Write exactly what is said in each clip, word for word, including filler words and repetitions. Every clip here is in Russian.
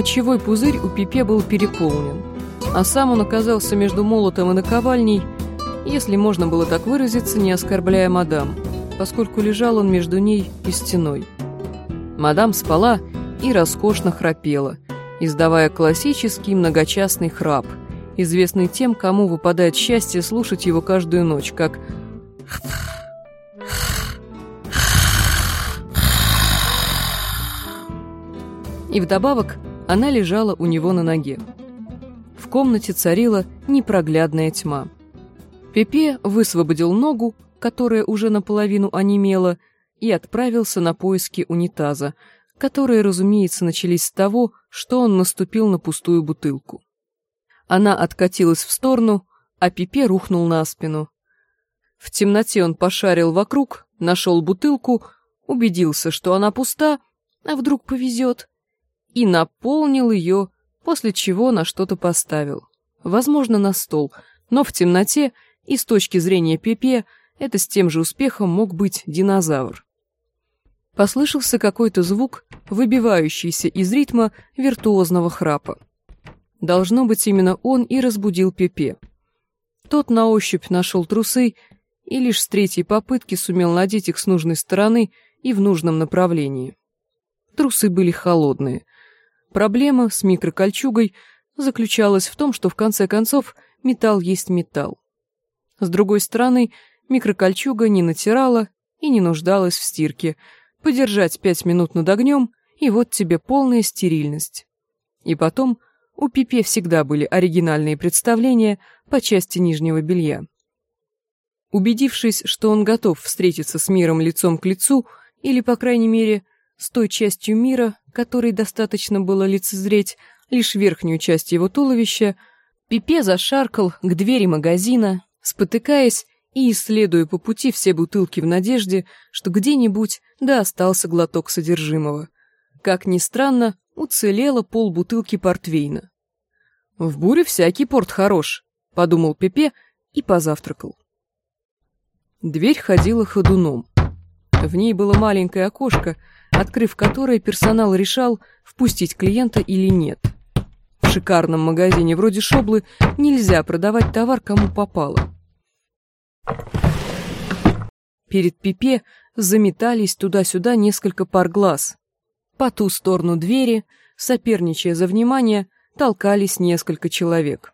Мочевой пузырь у Пипе был переполнен, а сам он оказался между молотом и наковальней, если можно было так выразиться, не оскорбляя мадам, поскольку лежал он между ней и стеной. Мадам спала и роскошно храпела, издавая классический многочастный храп, известный тем, кому выпадает счастье слушать его каждую ночь, как и вдобавок она лежала у него на ноге. В комнате царила непроглядная тьма. Пепе высвободил ногу, которая уже наполовину онемела, и отправился на поиски унитаза, которые, разумеется, начались с того, что он наступил на пустую бутылку. Она откатилась в сторону, а Пепе рухнул на спину. В темноте он пошарил вокруг, нашел бутылку, убедился, что она пуста, а вдруг повезет, и наполнил ее, после чего на что-то поставил. Возможно, на стол, но в темноте, и с точки зрения Пепе, это с тем же успехом мог быть динозавр. Послышался какой-то звук, выбивающийся из ритма виртуозного храпа. Должно быть, именно он и разбудил Пепе. Тот на ощупь нашел трусы и лишь с третьей попытки сумел надеть их с нужной стороны и в нужном направлении. Трусы были холодные. Проблема с микрокольчугой заключалась в том, что в конце концов металл есть металл. С другой стороны, микрокольчуга не натирала и не нуждалась в стирке. Подержать пять минут над огнем, и вот тебе полная стерильность. И потом, у Пепе всегда были оригинальные представления по части нижнего белья. Убедившись, что он готов встретиться с миром лицом к лицу, или, по крайней мере, с той частью мира, которой достаточно было лицезреть лишь верхнюю часть его туловища, Пепе зашаркал к двери магазина, спотыкаясь и исследуя по пути все бутылки в надежде, что где-нибудь да остался глоток содержимого. Как ни странно, уцелело полбутылки портвейна. «В буре всякий порт хорош», — подумал Пепе и позавтракал. Дверь ходила ходуном. В ней было маленькое окошко, открыв которое персонал решал, впустить клиента или нет. В шикарном магазине вроде Шоблы нельзя продавать товар кому попало. Перед Пепе заметались туда-сюда несколько пар глаз. По ту сторону двери, соперничая за внимание, толкались несколько человек.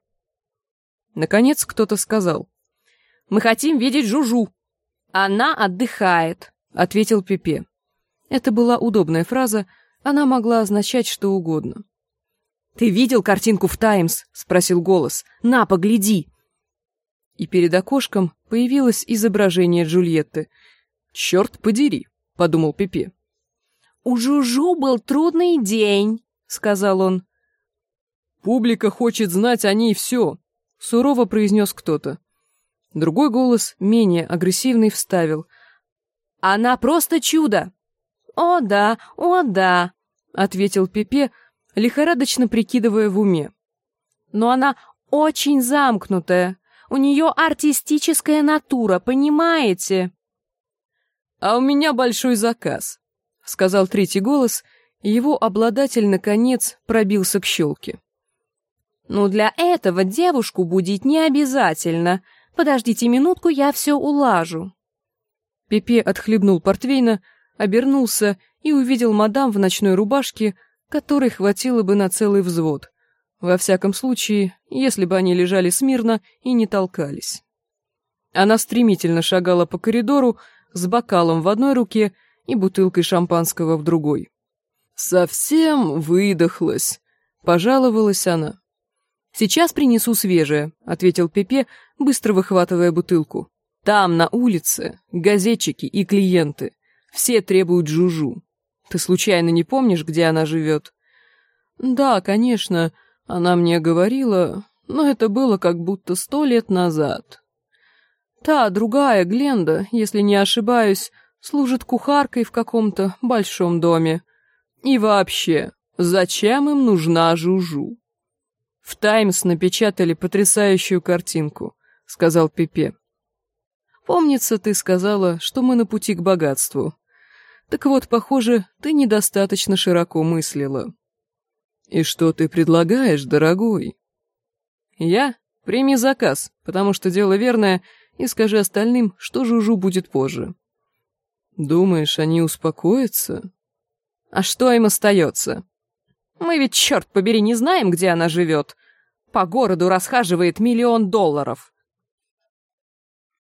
Наконец кто-то сказал: «Мы хотим видеть Жужу». «Она отдыхает», — ответил Пепе. Это была удобная фраза, она могла означать что угодно. «Ты видел картинку в «Таймс»?» — спросил голос. «На, погляди!» И перед окошком появилось изображение Джульетты. «Черт подери», — подумал Пепе. «У Жужу был трудный день», — сказал он. «Публика хочет знать о ней все», — сурово произнес кто-то. Другой голос, менее агрессивный, вставил: «Она просто чудо!» «О да, о да», — ответил Пепе, лихорадочно прикидывая в уме. «Но она очень замкнутая. У нее артистическая натура, понимаете?» «А у меня большой заказ», — сказал третий голос, и его обладатель, наконец, пробился к щелке. «Ну, для этого девушку будить не обязательно. Подождите минутку, я все улажу». Пепе отхлебнул портвейна, обернулся и увидел мадам в ночной рубашке, которой хватило бы на целый взвод. Во всяком случае, если бы они лежали смирно и не толкались. Она стремительно шагала по коридору с бокалом в одной руке и бутылкой шампанского в другой. «Совсем выдохлась», — пожаловалась она. «Сейчас принесу свежее», — ответил Пепе, быстро выхватывая бутылку. «Там, на улице, газетчики и клиенты. Все требуют Жужу. Ты случайно не помнишь, где она живет?» «Да, конечно, она мне говорила, но это было как будто сто лет назад. Та другая, Гленда, если не ошибаюсь, служит кухаркой в каком-то большом доме. И вообще, зачем им нужна Жужу?» «В «Таймс» напечатали потрясающую картинку», — сказал Пепе. «Помнится, ты сказала, что мы на пути к богатству. Так вот, похоже, ты недостаточно широко мыслила». «И что ты предлагаешь, дорогой?» «Я? Прими заказ, потому что дело верное, и скажи остальным, что Жужу будет позже». «Думаешь, они успокоятся?» «А что им остается? Мы ведь, черт побери, не знаем, где она живет. По городу расхаживает миллион долларов».